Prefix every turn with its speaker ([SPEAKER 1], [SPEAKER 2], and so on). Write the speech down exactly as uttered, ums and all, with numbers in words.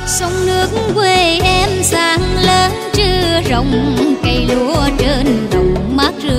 [SPEAKER 1] sông nước quê em sáng lớn trưa rồng cây lúa trên đồng mát rượi